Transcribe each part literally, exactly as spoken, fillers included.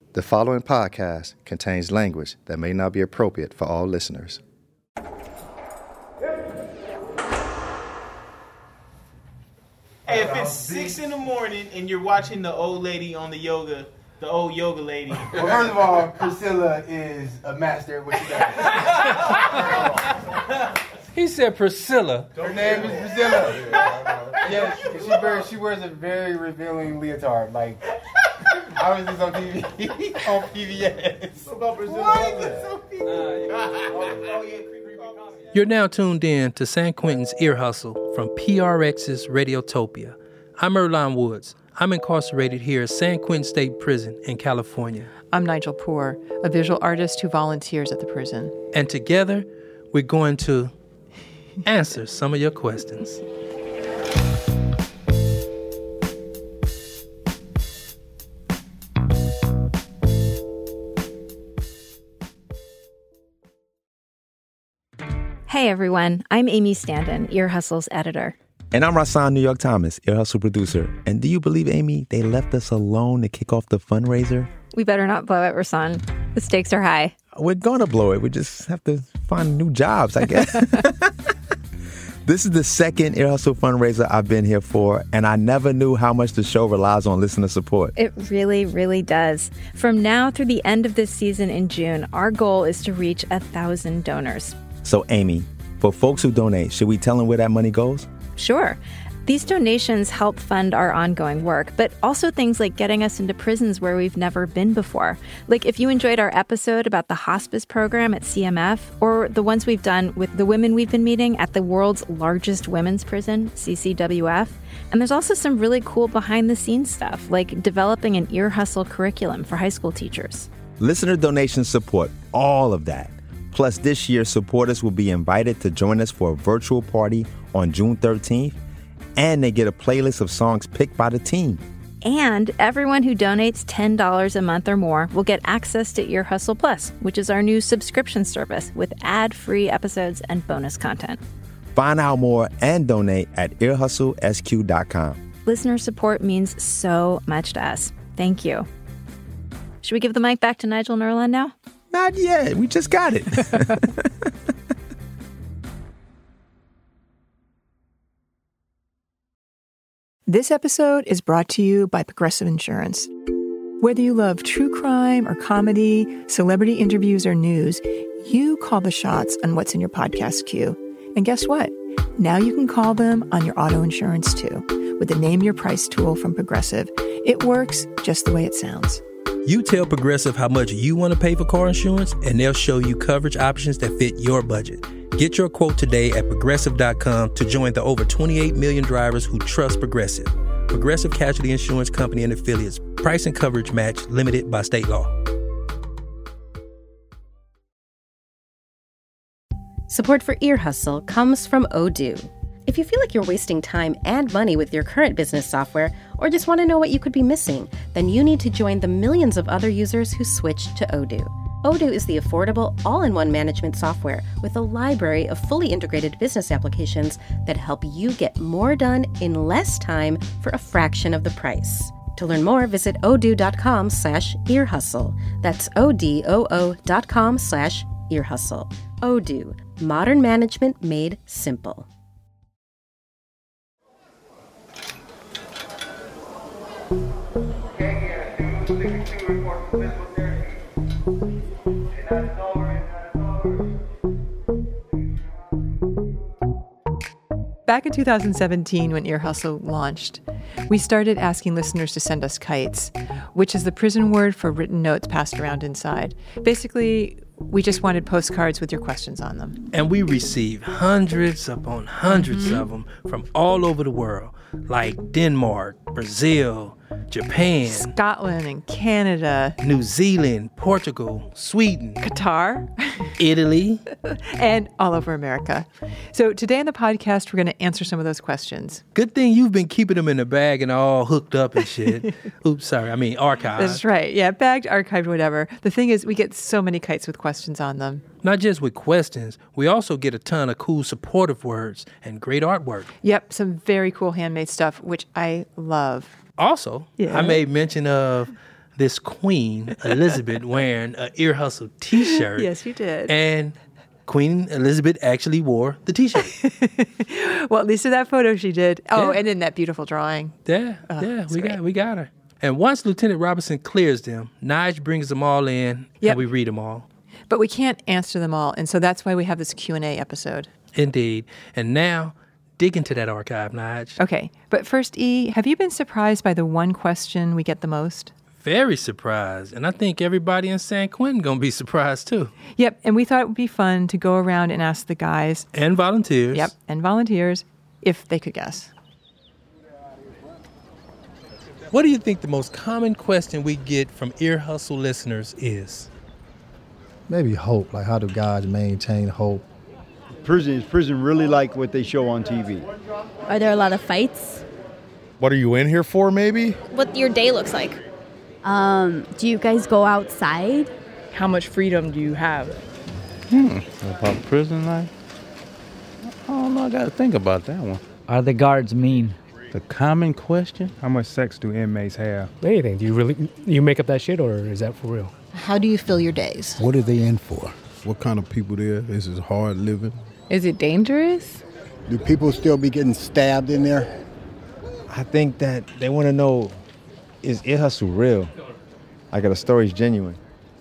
The following podcast contains language that may not be appropriate for all listeners. Hey, if it's six in the morning and you're watching the old lady on the yoga, the old yoga lady. Well, first of all, Priscilla is a master at what she does. He said Priscilla. Her name is Priscilla. Yes, she wears, she wears a very revealing leotard. Like, I was just on T V, on P B S. What about Priscilla? Why is it so P B S? You're now tuned in to San Quentin's Ear Hustle from P R X's Radiotopia. I'm Earlonne Woods. I'm incarcerated here at San Quentin State Prison in California. I'm Nigel Poor, a visual artist who volunteers at the prison. And together, we're going to answer some of your questions. Hey everyone, I'm Amy Standen, Ear Hustle's editor. And I'm Rasan New York Thomas, Ear Hustle producer. And do you believe, Amy, they left us alone to kick off the fundraiser? We better not blow it, Rasan. The stakes are high. We're gonna blow it. We just have to find new jobs, I guess. This is the second Ear Hustle fundraiser I've been here for, and I never knew how much the show relies on listener support. It really, really does. From now through the end of this season in June, our goal is to reach a thousand donors. So, Amy, for folks who donate, should we tell them where that money goes? Sure. These donations help fund our ongoing work, but also things like getting us into prisons where we've never been before. Like if you enjoyed our episode about the hospice program at C M F, or the ones we've done with the women we've been meeting at the world's largest women's prison, C C W F. And there's also some really cool behind-the-scenes stuff, like developing an Ear Hustle curriculum for high school teachers. Listener donations support all of that. Plus, this year, supporters will be invited to join us for a virtual party on June thirteenth, and they get a playlist of songs picked by the team. And everyone who donates ten dollars a month or more will get access to Ear Hustle Plus, which is our new subscription service with ad-free episodes and bonus content. Find out more and donate at ear hustle s q dot com. Listener support means so much to us. Thank you. Should we give the mic back to Nigel and Earlonne now? Not yet. We just got it. This episode is brought to you by Progressive Insurance. Whether you love true crime or comedy, celebrity interviews or news, you call the shots on what's in your podcast queue. And guess what? Now you can call them on your auto insurance too, with the Name Your Price tool from Progressive. It works just the way it sounds. You tell Progressive how much you want to pay for car insurance, and they'll show you coverage options that fit your budget. Get your quote today at Progressive dot com to join the over twenty-eight million drivers who trust Progressive. Progressive Casualty Insurance Company and Affiliates. Price and coverage match limited by state law. Support for Ear Hustle comes from Odoo. If you feel like you're wasting time and money with your current business software, or just want to know what you could be missing, then you need to join the millions of other users who switched to Odoo. Odoo is the affordable, all-in-one management software with a library of fully integrated business applications that help you get more done in less time for a fraction of the price. To learn more, visit odoo.com slash earhustle. That's O-D-O-O dot com slash earhustle. Odoo, modern management made simple. Back in two thousand seventeen, when Ear Hustle launched, we started asking listeners to send us kites, which is the prison word for written notes passed around inside. Basically, we just wanted postcards with your questions on them. And we received hundreds upon hundreds mm-hmm. of them from all over the world, like Denmark, Brazil, Japan, Scotland and Canada, New Zealand, Portugal, Sweden, Qatar, Italy, and all over America. So today on the podcast, we're going to answer some of those questions. Good thing you've been keeping them in the bag and all hooked up and shit. Oops, sorry, I mean archived. That's right. Yeah, bagged, archived, whatever. The thing is, we get so many kites with questions on them. Not just with questions, we also get a ton of cool supportive words and great artwork. Yep, some very cool handmade stuff, which I love. Also, yeah. I made mention of this Queen Elizabeth wearing an Ear Hustle t-shirt. Yes, you did. And Queen Elizabeth actually wore the t-shirt. Well, at least in that photo she did. Oh, Yeah. and in that beautiful drawing. Yeah, Oh, yeah, that's we great. got we got her. And once Lieutenant Robinson clears them, Nige brings them all in, Yep. and we read them all. But we can't answer them all, and so that's why we have this Q and A episode. Indeed. And now, dig into that archive, Nige. Okay, but first, E, have you been surprised by the one question we get the most? Very surprised. And I think everybody in San Quentin going to be surprised, too. Yep, and we thought it would be fun to go around and ask the guys, And volunteers. yep, and volunteers, if they could guess. What do you think the most common question we get from Ear Hustle listeners is? Maybe hope. Like, how do guys maintain hope? Prison is prison really like what they show on T V? Are there a lot of fights? What are you in here for, maybe? What your day looks like? Um, do you guys go outside? How much freedom do you have? Hmm. About prison life? I don't know. I got to think about that one. Are the guards mean? The common question? How much sex do inmates have? Anything. Do you really you make up that shit, or is that for real? How do you fill your days? What are they in for? What kind of people there? Is it hard living? Is it dangerous? Do people still be getting stabbed in there? I think that they want to know, is Ear Hustle real? Like, are the stories genuine?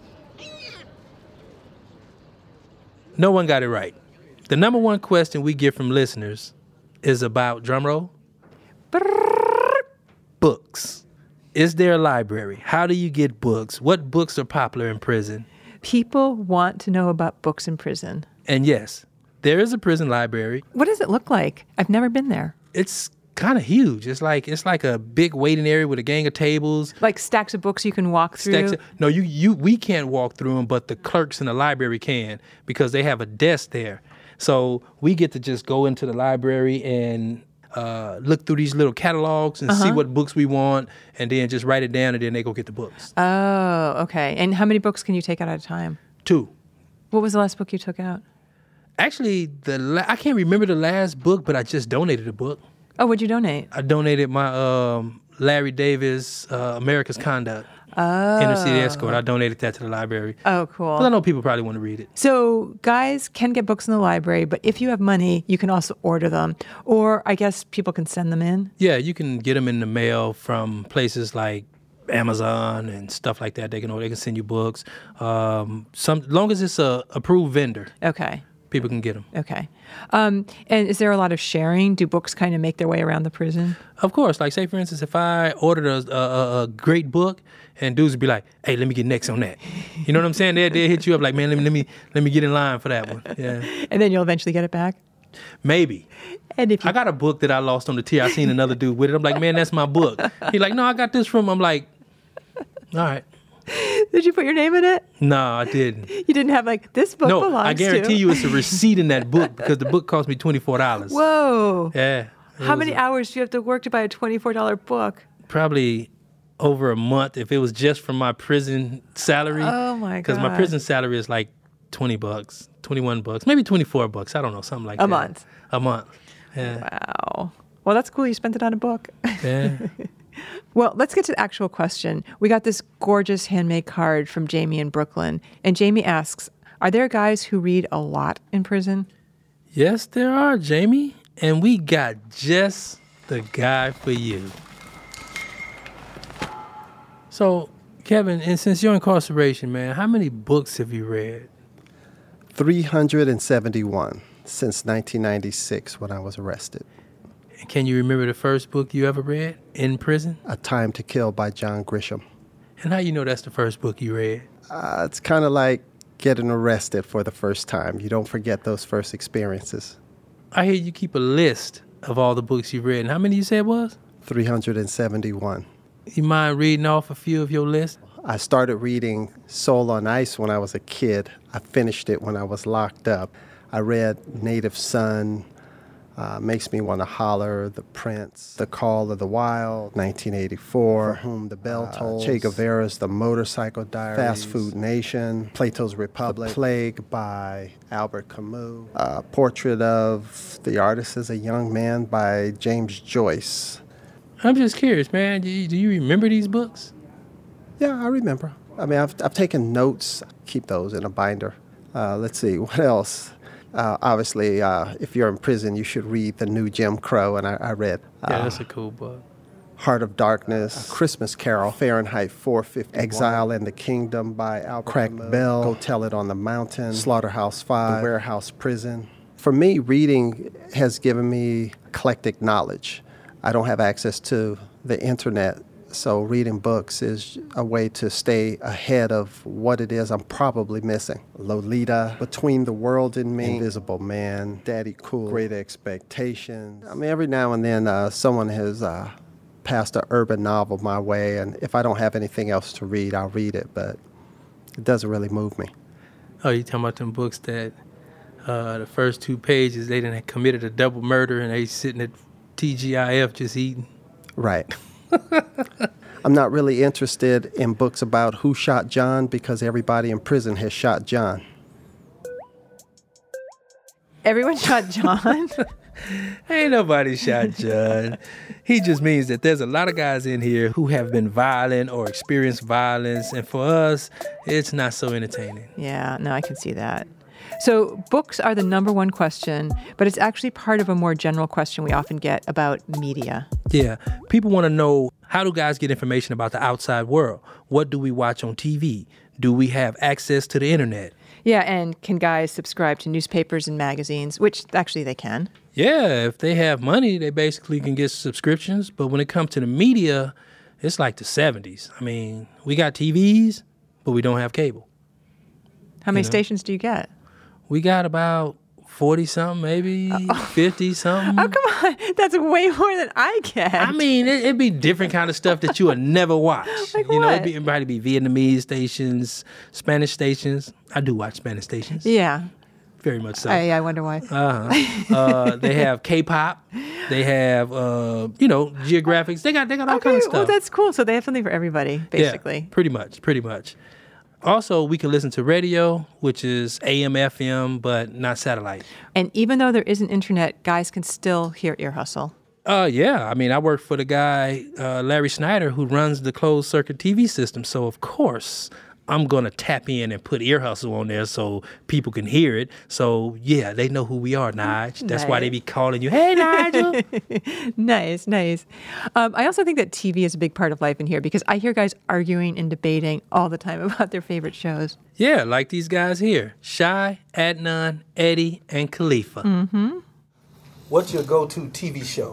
No one got it right. The number one question we get from listeners is about, drumroll, books. Is there a library? How do you get books? What books are popular in prison? People want to know about books in prison. And yes, there is a prison library. What does it look like? I've never been there. It's kind of huge. It's like it's like a big waiting area with a gang of tables. Like stacks of books you can walk through? Stacks of, no, you, you we can't walk through them, but the clerks in the library can because they have a desk there. So we get to just go into the library and uh, look through these little catalogs and Uh-huh. see what books we want and then just write it down and then they go get the books. Oh, okay. And how many books can you take out at a time? Two. What was the last book you took out? Actually, the la- I can't remember the last book, but I just donated a book. Oh, what'd you donate? I donated my um, Larry Davis, uh, America's Conduct, Oh. Inner City Escort. I donated that to the library. Oh, cool. Because I know people probably want to read it. So guys can get books in the library, but if you have money, you can also order them. Or I guess people can send them in. Yeah, you can get them in the mail from places like Amazon and stuff like that. They can they can send you books. Um, some long as it's a approved vendor. Okay. People can get them. Okay. Um, and is there a lot of sharing? Do books kind of make their way around the prison? Of course. Like, say, for instance, if I ordered a, a, a great book and dudes would be like, hey, let me get next on that. You know what I'm saying? They'll, they'll hit you up like, man, let me, let me let me get in line for that one. Yeah. And then you'll eventually get it back? Maybe. And if you- I got a book that I lost on the tier. I seen another dude with it. I'm like, man, that's my book. He's like, no, I got this from, I'm like, all right. Did you put your name in it? No, I didn't. You didn't have like, this book No, belongs to... I guarantee you it's a receipt in that book because the book cost me twenty-four dollars. Whoa. Yeah. it How was many a- hours do you have to work to buy a twenty-four dollars book? Probably over a month if it was just from my prison salary. Oh, my Because my God. prison salary is like twenty bucks, twenty-one bucks, maybe twenty-four bucks. I don't know, something like A that. month? A month. Yeah. Wow. Well, that's cool. You spent it on a book. Yeah. Well, let's get to the actual question. We got this gorgeous handmade card from Jamie in Brooklyn. And Jamie asks, are there guys who read a lot in prison? Yes, there are, Jamie. And we got just the guy for you. So, Kevin, and since your incarceration, man, how many books have you read? three hundred seventy-one since nineteen ninety-six when I was arrested. Can you remember the first book you ever read in prison? A Time to Kill by John Grisham. And how you know that's the first book you read? Uh, it's kind of like getting arrested for the first time. You don't forget those first experiences. I hear you keep a list of all the books you've read. And how many you said was? three hundred seventy-one. You mind reading off a few of your list? I started reading Soul on Ice when I was a kid. I finished it when I was locked up. I read Native Son, uh, Makes Me Want to Holler, The Prince, The Call of the Wild, nineteen eighty-four, For Whom the Bell uh, Tolls, Che Guevara's The Motorcycle Diaries, Fast Food Nation, Plato's Republic, The Plague by Albert Camus, uh, Portrait of the Artist as a Young Man by James Joyce. I'm just curious, man. Do you, do you remember these books? Yeah, I remember. I mean, I've, I've taken notes, keep those in a binder. Uh, let's see, what else? Uh, obviously, uh, if you're in prison, you should read The New Jim Crow, and I, I read uh, Yeah, that's a cool book. Heart of Darkness, A Christmas Carol, Fahrenheit four fifty-one, Exile in the Kingdom by Albert Cracked Bell, Go Tell It on the Mountain, Slaughterhouse Five, The Warehouse Prison. For me, reading has given me eclectic knowledge. I don't have access to the internet, so reading books is a way to stay ahead of what it is I'm probably missing. Lolita, Between the World and Me, Invisible Man, Daddy Cool, Great Expectations. I mean, every now and then uh, someone has uh, passed an urban novel my way, and if I don't have anything else to read, I'll read it, but it doesn't really move me. Oh, you talking about them books that uh, the first two pages, they done committed a double murder and they sitting at T G I F just eating? Right. I'm not really interested in books about who shot John because everybody in prison has shot John. Everyone shot John? Ain't nobody shot John. He just means that there's a lot of guys in here who have been violent or experienced violence, and for us, it's not so entertaining. Yeah, no, I can see that. So books are the number one question, but it's actually part of a more general question we often get about media. Yeah, people want to know, how do guys get information about the outside world? What do we watch on T V? Do we have access to the internet? Yeah, and can guys subscribe to newspapers and magazines, which actually they can. Yeah, if they have money, they basically can get subscriptions. But when it comes to the media, it's like the seventies. I mean, we got T Vs, but we don't have cable. How many You know? stations do you get? We got about forty-something, maybe fifty-something. Oh, come on. That's way more than I get. I mean, it, it'd be different kind of stuff that you would never watch. Like you know, what? it'd be, it'd probably be Vietnamese stations, Spanish stations. I do watch Spanish stations. Yeah. Very much so. I, I wonder why. Uh-huh. uh, they have K-pop. They have, uh, you know, geographics. They got they got all Okay, kinds of stuff. well, that's cool. So they have something for everybody, basically. Yeah, pretty much, pretty much. Also, we can listen to radio, which is A M, F M, but not satellite. And even though there isn't internet, guys can still hear Ear Hustle. Uh, yeah. I mean, I work for the guy, uh, Larry Snyder, who runs the closed circuit T V system. So, of course, I'm going to tap in and put Ear Hustle on there so people can hear it. So, yeah, they know who we are, Nige. That's why they be calling you, hey, Nigel. Nice, nice. Um, I also think that T V is a big part of life in here because I hear guys arguing and debating all the time about their favorite shows. Yeah, like these guys here, Shy, Adnan, Eddie, and Khalifa. Mm-hmm. What's your go-to T V show?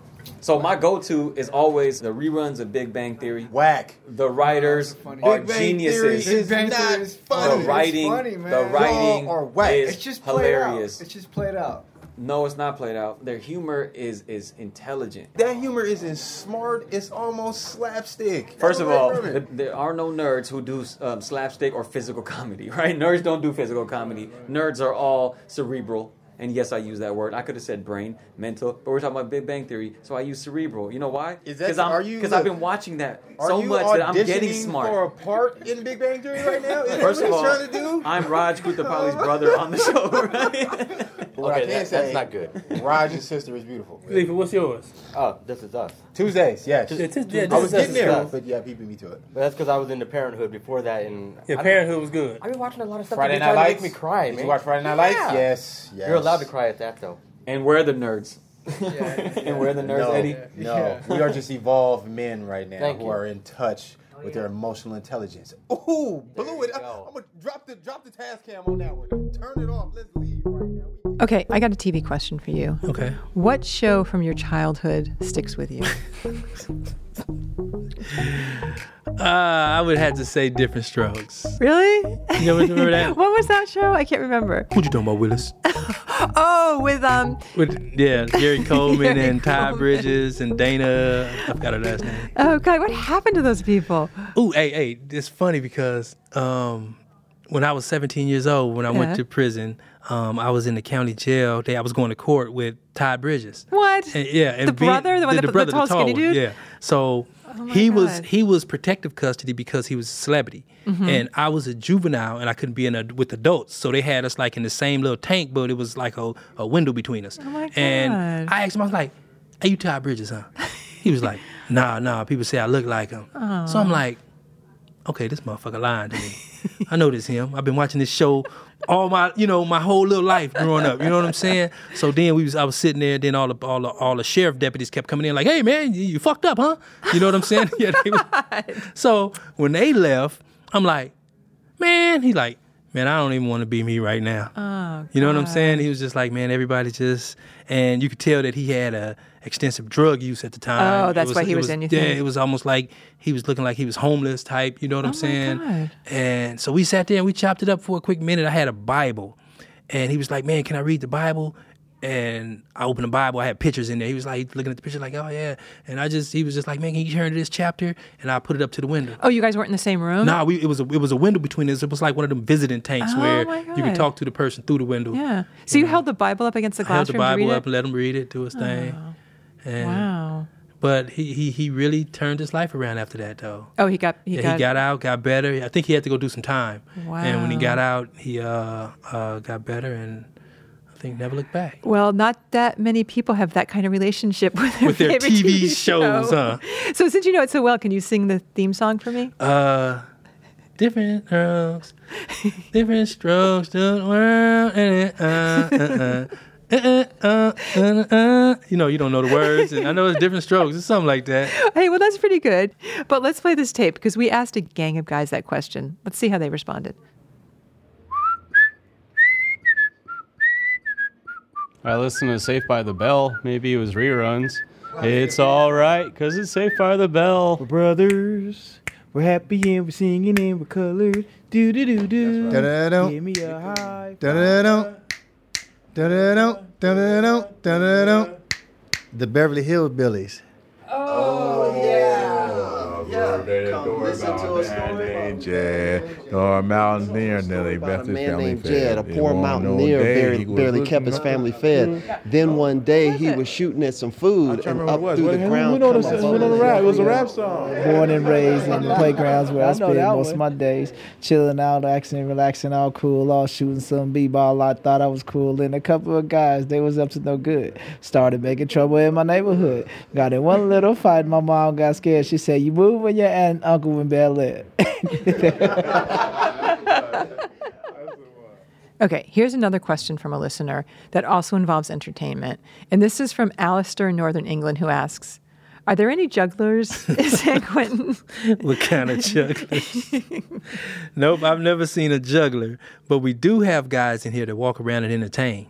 So my go-to is always the reruns of Big Bang Theory. Whack. The writers Oh, are Big Bang geniuses. Theory is Big Bang not Theory is funny. The writing, It's funny, man. the writing Y'all are whack. is It's just played out. hilarious. It's just played out. No, it's not played out. Their humor is is intelligent. That humor isn't smart. It's almost slapstick. First of Right all, from it. th- there are no nerds who do um, slapstick or physical comedy, right? Nerds don't do physical comedy. Nerds are all cerebral. And yes, I use that word. I could have said brain, mental, but we're talking about Big Bang Theory, so I use cerebral. You know why? Is that- Because are you- I've been watching that Are so you much that I'm getting auditioning smart. for a part in Big Bang Theory right now? Is First that of what all, he's trying to do? I'm Raj Kutapalli's brother on the show, right? What Okay, I can that- say, that's not good. Raj's sister is beautiful. Khalifa, what's yours? Oh, This Is Us. Tuesdays, yes. This- It's- yeah, I was This Is getting there, Us. but yeah, he beat me to it. But that's because I was into Parenthood before that, and Yeah, I- Parenthood was good. I've been watching a lot of stuff Friday that Night be trying Lights? to make me cry, Did man. you watch Friday Night Lights? Yeah. Yes, yes. You're allowed to cry at that, though. And we're the nerds. And we're the nerds, no, Eddie. No, Yeah. we are just evolved men right now Thank who you. are in touch with their emotional intelligence. Ooh, blew it. I, I'm gonna drop the drop the task cam on that one. Turn it off. Let's leave right now. Okay, I got a T V question for you. Okay. What show from your childhood sticks with you? Uh, I would have to say Different Strokes. Really? You ever remember that? What was that show? I can't remember. What you talking about, Willis? Oh, with um. With yeah, Gary Coleman Gary and Ty Coleman. Bridges and Dana. I forgot her last name. Oh God, what happened to those people? Ooh, hey, hey, it's funny because um, when I was seventeen years old, when I Yeah. went to prison, um, I was in the county jail. They, I was going to court with Ty Bridges. What? And, yeah, and The brother? The one that- the brother, tall, skinny one, dude? Yeah. So Oh my he was God. he was protective custody because he was a celebrity, Mhm. and I was a juvenile, and I couldn't be in a, with adults. So they had us like in the same little tank, but it was like a, a window between us. Oh my God. And I asked him, I was like, "Hey, you Ty Bridges, huh?" He was like, "Nah, nah. People say I look like him." So I'm like, okay, this motherfucker lying to me. I know this him. I've been watching this show all my, you know, my whole little life growing up. You know what I'm saying? So then we was, I was sitting there. Then all the all the all the sheriff deputies kept coming in like, "Hey man, you, you fucked up, huh?" You know what I'm saying? Yeah. They was, so when they left, I'm like, man. He like, man, I don't even want to be me right now. Oh, you know what I'm God. saying? He was just like, man, everybody just, and you could tell that he had a extensive drug use at the time. Oh, that's It why he it was in, you think? Yeah, it was almost like he was looking like he was homeless type. You know what Oh, I'm my saying? God. And so we sat there and we chopped it up for a quick minute. I had a Bible, and he was like, man, can I read the Bible? And I opened the Bible. I had pictures in there. He was like looking at the picture like, oh, yeah. And I just, he was just like, man, can you turn to this chapter? And I put it up to the window. Oh, you guys weren't in the same room? Nah, we, it was a, it was a window between us. It was like one of them visiting tanks Oh, where my you could God. talk to the person through the window. Yeah. So you held the Bible up against the I held glass the room to Bible read up it? and let him read it, do his thing. Oh. And, Wow. But he, he he really turned his life around after that, though. Oh, he got he yeah, got, he got out, got better. I think he had to go do some time. And when he Wow. got out, he uh, uh, got better and I think never looked back. Well, not that many people have that kind of relationship with their, With their favorite T V T V shows, show. huh? So since you know it so well, can you sing the theme song for me? Uh, different strokes, different strokes to the world. And uh, uh, uh. Uh, uh, uh, uh, uh. You know, you don't know the words. And I know it's different strokes. It's something like that. Hey, well, that's pretty good. But let's play this tape because we asked a gang of guys that question. Let's see how they responded. I listened to Safe by the Bell. Maybe it was reruns. It's all right, because it's Safe by the Bell. We're brothers. We're happy and we're singing and we're colored. Do do do do. Da-da-dum. Give me a high. Da-da-dum. Da-da-dum. Da-da-dum. Da-da-dum. The Beverly Hills Billies. Oh, yeah. Or mountaineer, Nelly About a Beth's man family named fed. Jed, a It poor wasn't no mountaineer, day barely, he was barely looking kept his up. family fed. Then one day he was shooting at some food, and remember up what it through was. the What- ground. we know come this- a we know the bubble. rap. It was a rap song. Born and raised in the playgrounds where I, I know spent that most one. of my days. Chilling out, acting, relaxing, all cool, all shooting some b-ball. I thought I was cool. And a couple of guys, they was up to no good. Started making trouble in my neighborhood. Got in one little fight. My mom got scared. She said, you move when your aunt and uncle in Bel Air. Okay, here's another question from a listener that also involves entertainment. And this is from Alistair in Northern England, who asks, are there any jugglers in San Quentin? What kind of jugglers? Nope, I've never seen a juggler. But we do have guys in here that walk around and entertain.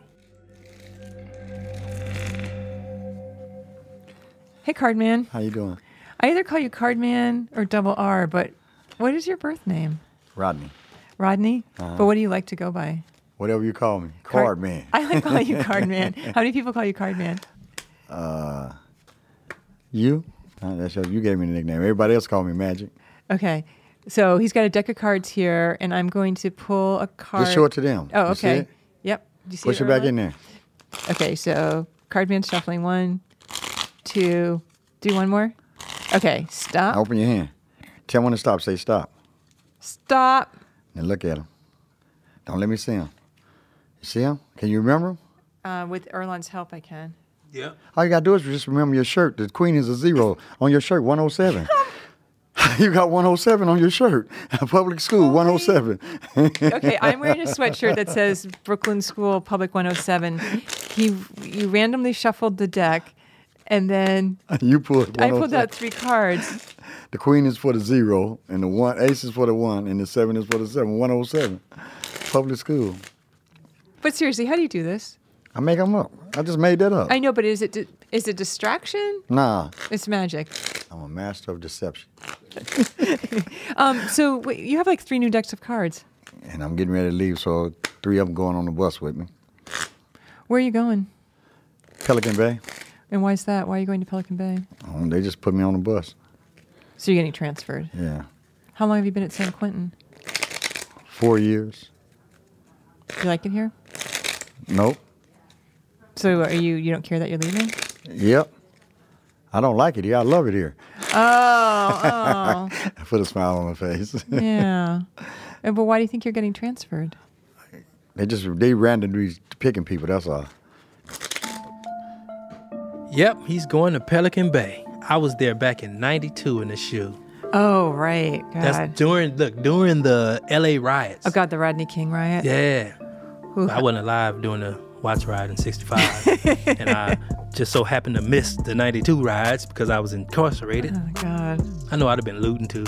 Hey, Cardman. How you doing? I either call you Cardman or Double R, but what is your birth name? Rodney. Rodney? Uh-huh. But what do you like to go by? Whatever you call me. Card- Card man. I like calling you Cardman. How many people call you Cardman? Uh, you? Uh, that's your, you gave me the nickname. Everybody else called me Magic. Okay. So he's got a deck of cards here, and I'm going to pull a card. Just show it to them. Oh, You see okay. it? Yep. Do you see Push it it back Erla? in there. Okay, so Cardman shuffling one, two, do one more. Okay, stop. Open your hand. Tell them when to stop. Say stop. Stop. Now look at them. Don't let me see them. You see them? Can you remember them? Uh, with Erlon's help, I can. Yeah. All you got to do is just remember your shirt. The queen is a zero on your shirt, one oh seven. You got one oh seven on your shirt. Public school, one oh seven. Okay, I'm wearing a sweatshirt that says Brooklyn School Public one oh seven. He, you randomly shuffled the deck, and then You pulled I one oh seven. pulled out three cards. The queen is for the zero, and the one ace is for the one, and the seven is for the seven. one oh seven. Public school. But seriously, how do you do this? I make them up. I just made that up. I know, but is it is it distraction? Nah, It's magic. I'm a master of deception. Um, so wait, you have like three new decks of cards. And I'm getting ready to leave, so three of them going on the bus with me. Where are you going? Pelican Bay. And why is that? Why are you going to Pelican Bay? Um, they just put me on the bus. So you're getting transferred. Yeah. How long have you been at San Quentin? Four years. You like it here? Nope. So are you? You don't care that you're leaving? Yep. I don't like it here. I love it here. Oh, oh. I put a smile on my face. Yeah. Uh, But why do you think you're getting transferred? They just, they randomly picking people, that's all. Yep, he's going to Pelican Bay. I was there back in ninety-two in the shoe. Oh, right. God. That's during look during the L A riots. Oh God, the Rodney King riot. Yeah. Ooh. I wasn't alive during the Watts riot in sixty-five, and I just so happened to miss the ninety-two riots because I was incarcerated. Oh God. I know I'd have been looting too.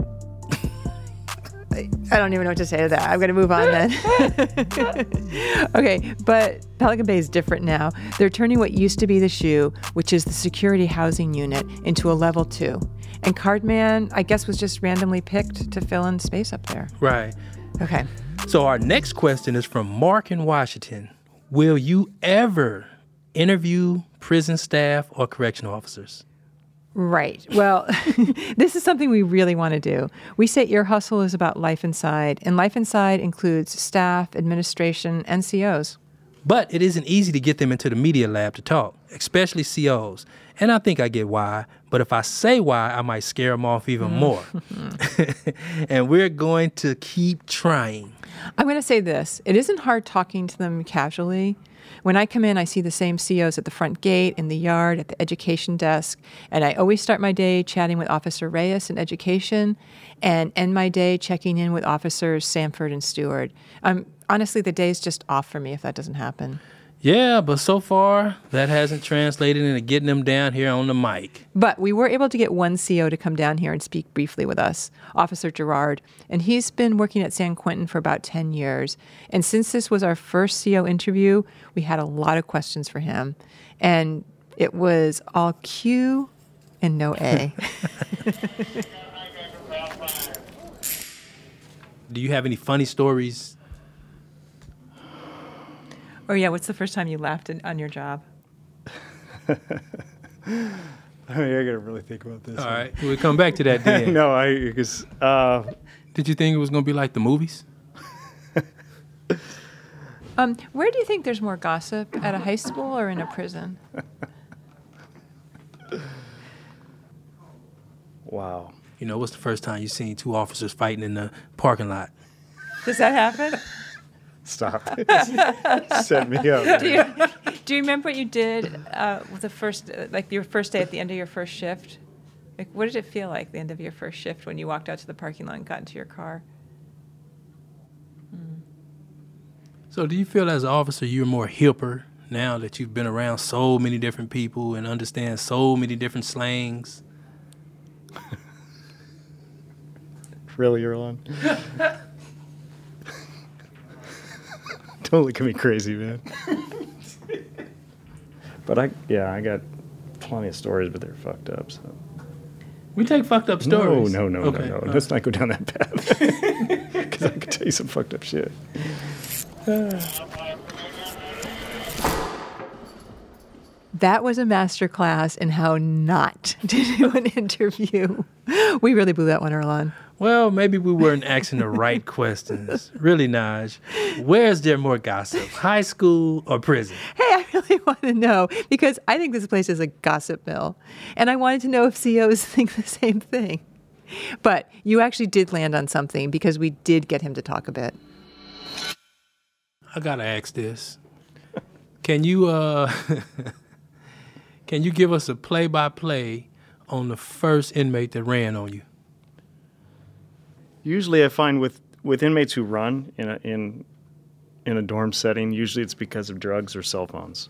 I don't even know what to say to that. I'm going to move on then. Okay, but Pelican Bay is different now. They're turning what used to be the SHU, which is the security housing unit, into a level two. And Cardman, I guess, was just randomly picked to fill in space up there. Right. Okay. So our next question is from Mark in Washington. Will you ever interview prison staff or correctional officers? Right. Well, this is something we really want to do. We say Ear Hustle is about life inside, and life inside includes staff, administration, and C Os. But it isn't easy to get them into the media lab to talk, especially C Os. And I think I get why, but if I say why, I might scare them off even more. And we're going to keep trying. I'm going to say this. It isn't hard talking to them casually. When I come in, I see the same C Os at the front gate, in the yard, at the education desk, and I always start my day chatting with Officer Reyes in education and end my day checking in with Officers Sanford and Stewart. Um, honestly, the day's just off for me if that doesn't happen. Yeah, but so far, that hasn't translated into getting them down here on the mic. But we were able to get one C O to come down here and speak briefly with us, Officer Gerard, and he's been working at San Quentin for about ten years. And since this was our first C O interview, we had a lot of questions for him. And it was all Q and no A. Do you have any funny stories? Oh, yeah, what's the first time you laughed in, on your job? I mean, I gotta really think about this. All right, we'll come back to that then. No, I because uh, did you think it was gonna be like the movies? um, where do you think there's more gossip, at a high school or in a prison? Wow. You know, what's the first time you seen two officers fighting in the parking lot? Does that happen? Stop. Set me up. Do you, do you remember what you did uh, with the first, uh, like your first day at the end of your first shift? Like, what did it feel like the end of your first shift when you walked out to the parking lot and got into your car? Hmm. So do you feel as an officer you're more hipper now that you've been around so many different people and understand so many different slangs? Really, Erlon? Don't look at me crazy, man. But I, yeah, I got plenty of stories, but they're fucked up. So we take fucked up stories. No, no, no, okay. no, no. Let's not go down that path. Because I can tell you some fucked up shit. That was a masterclass in how not to do an interview. We really blew that one, Erlon. Well, maybe we weren't asking the right questions. Really, Naj, where's there more gossip, high school or prison? Hey, I really want to know because I think this place is a gossip mill. And I wanted to know if C Os think the same thing. But you actually did land on something because we did get him to talk a bit. I got to ask this. Can you, uh, can you give us a play-by-play on the first inmate that ran on you? Usually I find with, with inmates who run in a, in, in a dorm setting, usually it's because of drugs or cell phones.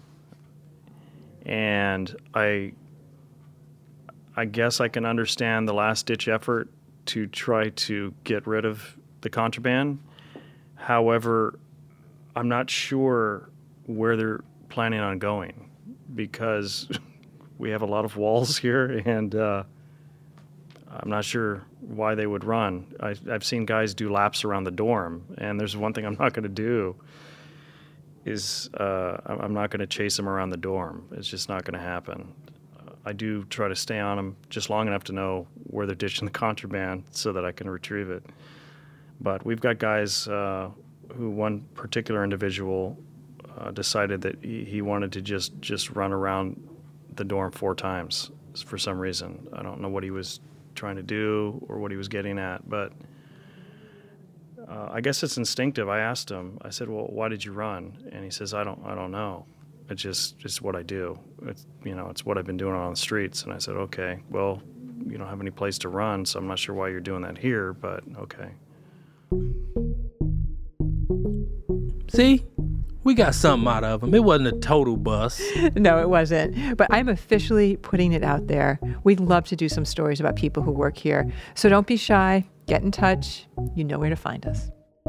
And I, I guess I can understand the last-ditch effort to try to get rid of the contraband. However, I'm not sure where they're planning on going because we have a lot of walls here, and uh, I'm not sure why they would run. I, I've seen guys do laps around the dorm, and there's one thing I'm not going to do is uh, I'm not going to chase them around the dorm. It's just not going to happen. Uh, I do try to stay on them just long enough to know where they're ditching the contraband so that I can retrieve it. But we've got guys uh, who one particular individual uh, decided that he, he wanted to just, just run around the dorm four times for some reason. I don't know what he was trying to do or what he was getting at, but uh, I guess it's instinctive. I asked him, I said, well, why did you run? And he says, I don't, I don't know. It's just, it's what I do. It's, you know, it's what I've been doing on the streets. And I said, okay, well, you don't have any place to run, so I'm not sure why you're doing that here, but okay. See? We got something out of him. It wasn't a total bust. No, it wasn't. But I'm officially putting it out there. We'd love to do some stories about people who work here. So don't be shy. Get in touch. You know where to find us.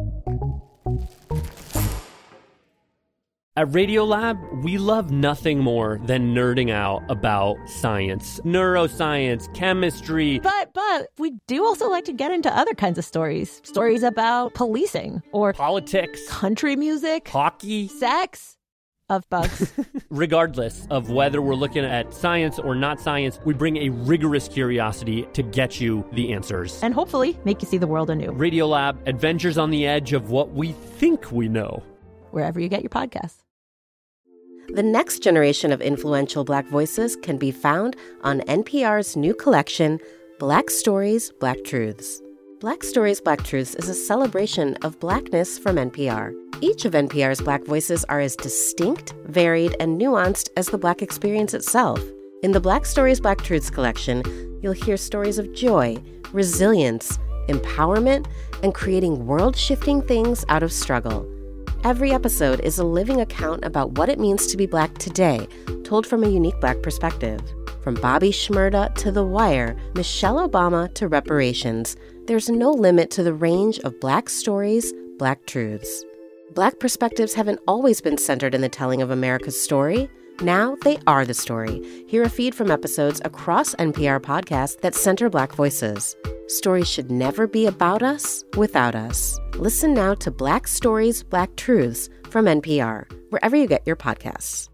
At Radiolab, we love nothing more than nerding out about science, neuroscience, chemistry. But, but, we do also like to get into other kinds of stories. Stories about policing or politics, country music, hockey, sex, of bugs. Regardless of whether we're looking at science or not science, we bring a rigorous curiosity to get you the answers. And hopefully make you see the world anew. Radiolab, adventures on the edge of what we think we know. Wherever you get your podcasts. The next generation of influential Black voices can be found on N P R's new collection, Black Stories, Black Truths. Black Stories, Black Truths is a celebration of Blackness from N P R. Each of N P R's Black voices are as distinct, varied, and nuanced as the Black experience itself. In the Black Stories, Black Truths collection, you'll hear stories of joy, resilience, empowerment, and creating world-shifting things out of struggle. Every episode is a living account about what it means to be Black today, told from a unique Black perspective. From Bobby Shmurda to The Wire, Michelle Obama to reparations, there's no limit to the range of Black stories, Black truths. Black perspectives haven't always been centered in the telling of America's story. Now they are the story. Hear a feed from episodes across N P R podcasts that center Black voices. Stories should never be about us without us. Listen now to Black Stories, Black Truths from N P R, wherever you get your podcasts.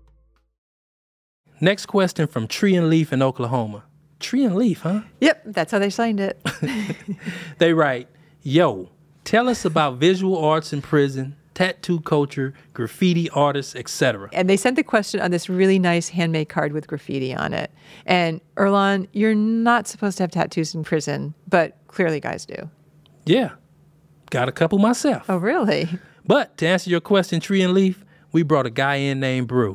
Next question from Tree and Leaf in Oklahoma. Tree and Leaf, huh? Yep, that's how they signed it. They write, yo, tell us about visual arts in prison, tattoo culture, graffiti artists, et cetera. And they sent the question on this really nice handmade card with graffiti on it. And Earlonne, you're not supposed to have tattoos in prison, but clearly guys do. Yeah, got a couple myself. Oh, really? But to answer your question, Tree and Leaf, we brought a guy in named Brew.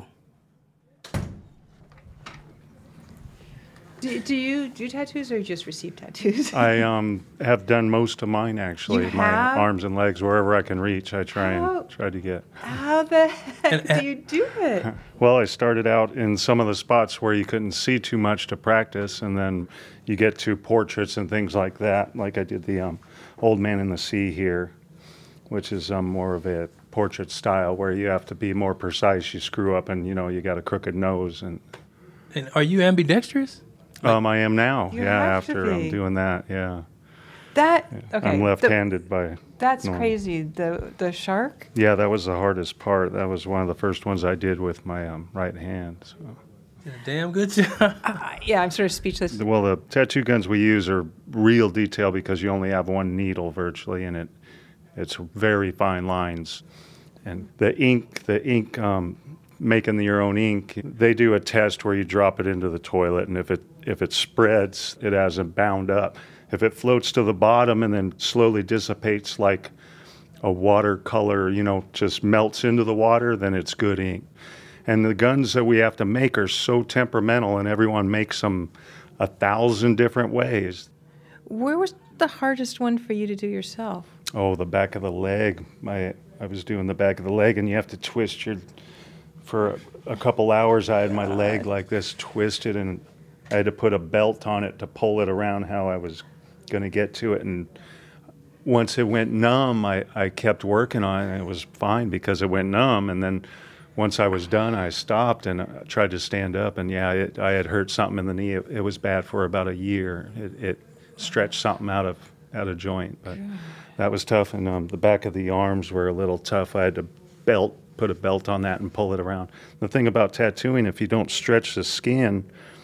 Do, do you do tattoos or just receive tattoos? I um, have done most of mine, actually. You My have? arms and legs, wherever I can reach, I try How- and try to get. How the heck do you do it? Well, I started out in some of the spots where you couldn't see too much to practice, and then you get to portraits and things like that. Like I did the um, Old Man in the Sea here, which is um, more of a portrait style where you have to be more precise. You screw up and, you know, you got a crooked nose. And, and are you ambidextrous? um, I am now, You yeah, have to after I'm be. doing that, yeah. That, okay. I'm the- left-handed by That's normal. crazy. The the shark? Yeah, that was the hardest part. That was one of the first ones I did with my um, right hand. So. Did a damn good job. Uh, yeah, I'm sort of speechless. Well, the tattoo guns we use are real detail because you only have one needle virtually, and it it's very fine lines. And the ink, the ink, um, making your own ink, they do a test where you drop it into the toilet, and if it if it spreads, it hasn't bound up. If it floats to the bottom and then slowly dissipates like a watercolor, you know, just melts into the water, then it's good ink. And the guns that we have to make are so temperamental, and everyone makes them a thousand different ways. Where was the hardest one for you to do yourself? Oh, the back of the leg. My, I was doing the back of the leg, and you have to twist your, for a, a couple hours I had my leg like this twisted, and I had to put a belt on it to pull it around how I was going to get to it. And once it went numb, I, I kept working on it, and it was fine because it went numb. And then once I was done, I stopped and I tried to stand up, and yeah, it, I had hurt something in the knee. It, it was bad for about a year. It, it stretched something out of out of joint, but that was tough. And um, the back of the arms were a little tough. I had to belt, put a belt on that and pull it around. The thing about tattooing, if you don't stretch the skin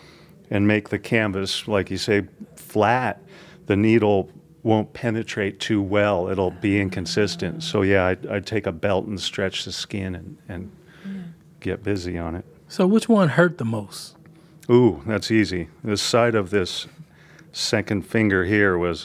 and make the canvas, like you say, flat, the needle won't penetrate too well. It'll be inconsistent. So yeah, I'd, I'd take a belt and stretch the skin and, and get busy on it. So which one hurt the most? Ooh, that's easy. The side of this second finger here was,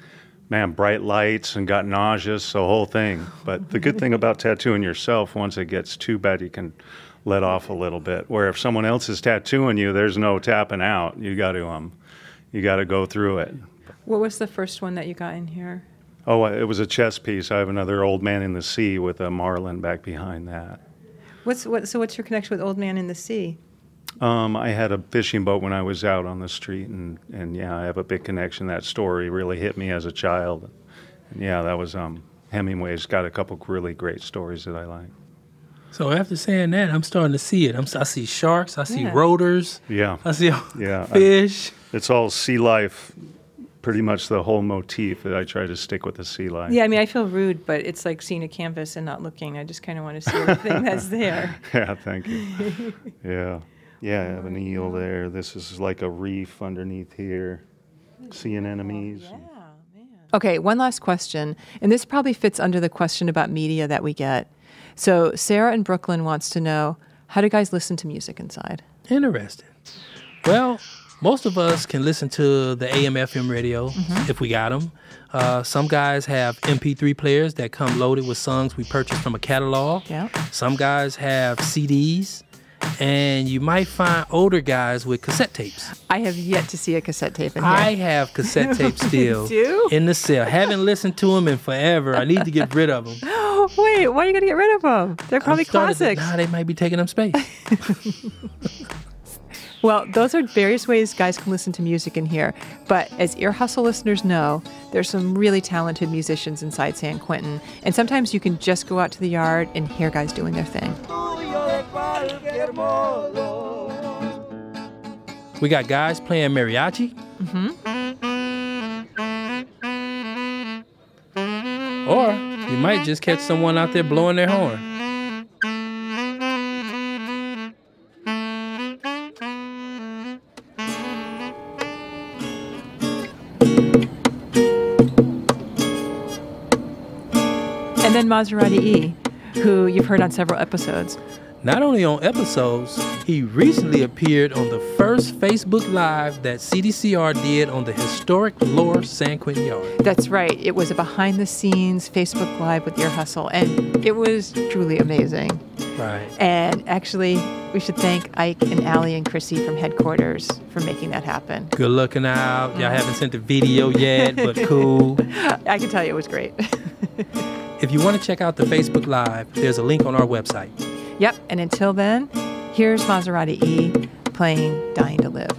man, bright lights and got nauseous, the whole thing. But the good thing about tattooing yourself, once it gets too bad, you can let off a little bit. Where if someone else is tattooing you, there's no tapping out. You got to um, you got to go through it. What was the first one that you got in here? Oh, it was a chess piece. I have another Old Man in the Sea with a marlin back behind that. What's what? So what's your connection with Old Man in the Sea? Um, I had a fishing boat when I was out on the street, and, and yeah, I have a big connection. That story really hit me as a child. And yeah, that was um, Hemingway's got a couple really great stories that I like. So after saying that, I'm starting to see it. I'm, I see sharks. I see Yeah. rotors. Yeah. I see yeah, fish. I, it's all sea life, pretty much the whole motif that I try to stick with the sea life. Yeah, I mean, I feel rude, but it's like seeing a canvas and not looking. I just kind of want to see everything that's there. Yeah, thank you. Yeah. Yeah, I have an eel there. This is like a reef underneath here. Sea anemones. Okay, one last question, and this probably fits under the question about media that we get. So Sarah in Brooklyn wants to know, how do guys listen to music inside? Interesting. Well, most of us can listen to the A M F M radio Mhm. if we got them. Uh, some guys have M P three players that come loaded with songs we purchased from a catalog. Yeah. Some guys have C Ds. And you might find older guys with cassette tapes. I have yet to see a cassette tape in here. I have cassette tapes still You do? in the cell. Haven't listened to them in forever. I need to get rid of them. Wait, why are you going to get rid of them? They're probably I'm starting to- classics. Nah, they might be taking up space. Well, those are various ways guys can listen to music in here. But as Ear Hustle listeners know, there's some really talented musicians inside San Quentin. And sometimes you can just go out to the yard and hear guys doing their thing. We got guys playing mariachi. Mm-hmm. Or you might just catch someone out there blowing their horn. And then Maserati E, who you've heard on several episodes. Not only on episodes, he recently appeared on the first Facebook Live that C D C R did on the historic Lower San Quentin Yard. That's right. It was a behind-the-scenes Facebook Live with Ear Hustle, and it was truly amazing. Right. And actually, we should thank Ike and Allie and Chrissy from headquarters for making that happen. Good looking out. Y'all haven't sent the video yet, but cool. I can tell you it was great. If you want to check out the Facebook Live, there's a link on our website. Yep, and until then, here's Maserati E playing Dying to Live.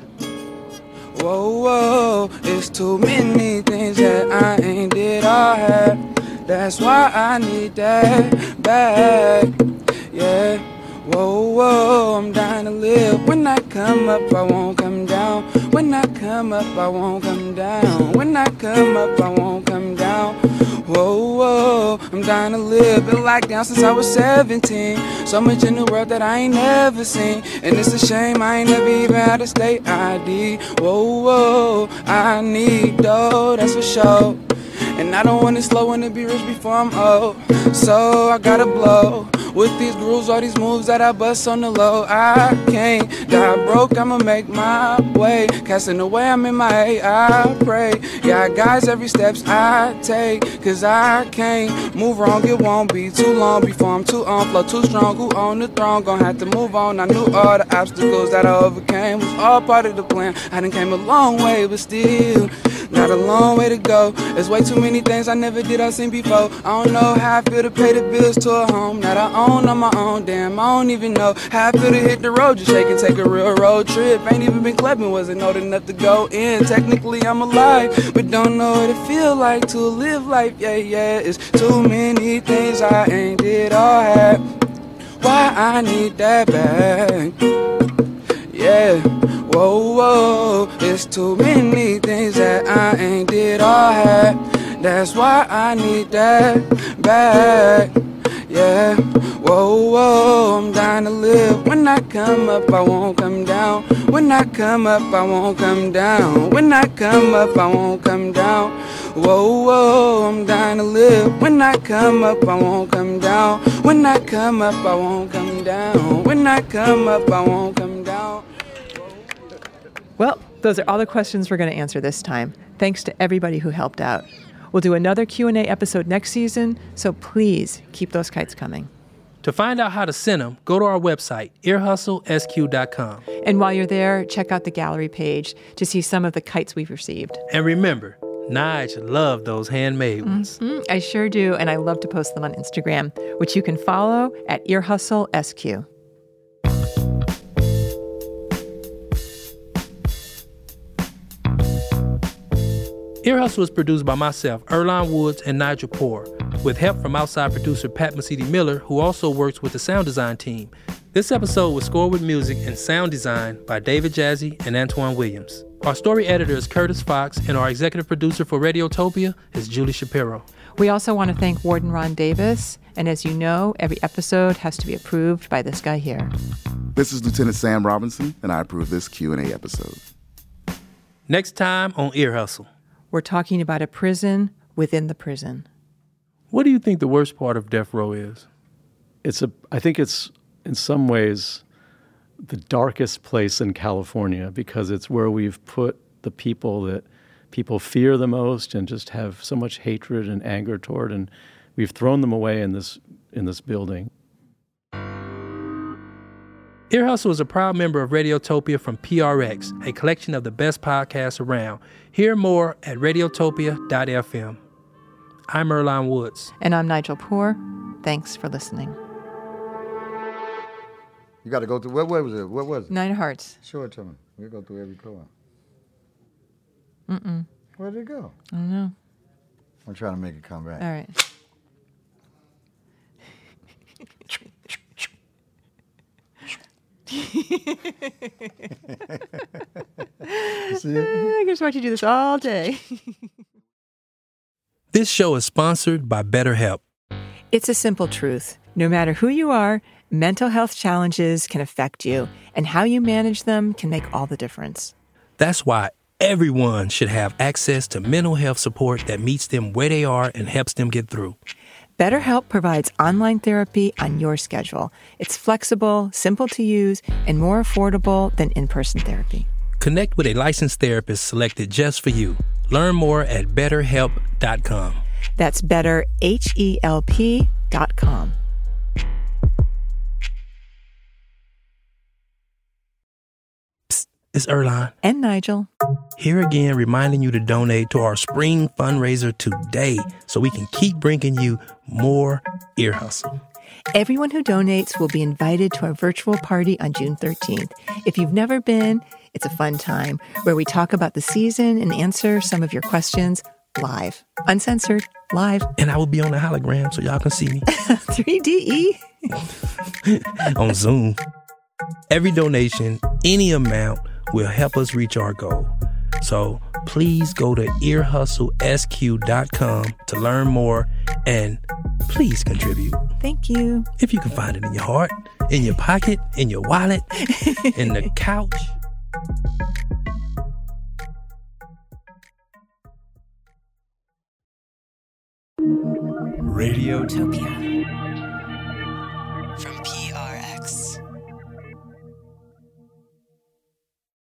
Whoa, whoa, it's too many things that I ain't did or had. That's why I need that back, yeah. Whoa, whoa, I'm dying to live. When I come up, I won't come down. When I come up, I won't come down. When I come up, I won't come down. Whoa, whoa, I'm dying to live. Been locked down since I was seventeen. So much in the world that I ain't never seen. And it's a shame I ain't never even had a state I D. Whoa, whoa, I need dough, that's for sure. And I don't want it slow, wanna be rich before I'm old. So I gotta blow with these grooves, all these moves that I bust on the low. I can't die broke, I'ma make my way. Casting away, I'm in my A, I pray. Yeah, guys, every steps I take, cause I can't move wrong. It won't be too long before I'm too on, flow too strong. Who on the throne, gon' have to move on. I knew all the obstacles that I overcame was all part of the plan. I done came a long way, but still got a long way to go. There's way too many things I never did, I seen before. I don't know how I feel to pay the bills to a home that I own on my own. Damn, I don't even know how I feel to hit the road, just shake and take a real road trip. Ain't even been clubbing, wasn't old enough to go in. Technically I'm alive, but don't know what it feel like to live life. Yeah, yeah, it's too many things I ain't did or had. Why I need that back? Yeah. Whoa, whoa, it's too many things that I ain't did or had. That's why I need that back, yeah. Whoa, whoa, I'm dying to live. When I come up, I won't come down. When I come up, I won't come down. When I come up, I won't come down. Whoa, whoa, I'm dying to live. When I come up, I won't come down. When I come up, I won't come down. When I come up, I won't come down. Well, those are all the questions we're going to answer this time. Thanks to everybody who helped out. We'll do another Q and A episode next season, so please keep those kites coming. To find out how to send them, go to our website, ear hustle s q dot com. And while you're there, check out the gallery page to see some of the kites we've received. And remember, Nige loved those handmade ones. Mm-hmm, I sure do, and I love to post them on Instagram, which you can follow at ear hustle s q. Ear Hustle is produced by myself, Earlonne Woods, and Nigel Poor, with help from outside producer Pat Mesiti-Miller, who also works with the sound design team. This episode was scored with music and sound design by David Jazzy and Antoine Williams. Our story editor is Curtis Fox, and our executive producer for Radiotopia is Julie Shapiro. We also want to thank Warden Ron Davis, and as you know, every episode has to be approved by this guy here. This is Lieutenant Sam Robinson, and I approve this Q and A episode. Next time on Ear Hustle. We're talking about a prison within the prison. What do you think the worst part of death row is? It's a. I think it's, in some ways, the darkest place in California because it's where we've put the people that people fear the most and just have so much hatred and anger toward, and we've thrown them away in this in this building. Ear Hustle is a proud member of Radiotopia from P R X, a collection of the best podcasts around. Hear more at radiotopia dot f m. I'm Earlonne Woods. And I'm Nigel Poor. Thanks for listening. You got to go through, what, what was it? What was it? Nine Hearts. Show it to me. We'll go through every chord. Mm-mm. Where did it go? I don't know. I'm trying to make it come back. All right. See it? I just want you to do this all day. This show is sponsored by BetterHelp. It's a simple truth. No matter who you are, mental health challenges can affect you, and how you manage them can make all the difference. That's why everyone should have access to mental health support that meets them where they are and helps them get through. BetterHelp provides online therapy on your schedule. It's flexible, simple to use, and more affordable than in-person therapy. Connect with a licensed therapist selected just for you. Learn more at better help dot com. That's better, H E L P dot com. Psst, it's Earlonne. And Nigel. Here again, reminding you to donate to our spring fundraiser today so we can keep bringing you more Ear Hustle. Everyone who donates will be invited to our virtual party on June thirteenth. If you've never been, it's a fun time where we talk about the season and answer some of your questions live. Uncensored, live. And I will be on the hologram so y'all can see me. three D E. On Zoom. Every donation, any amount, will help us reach our goal. So please go to ear hustle s q dot com to learn more and please contribute. Thank you. If you can find it in your heart, in your pocket, in your wallet, in the couch. Radiotopia.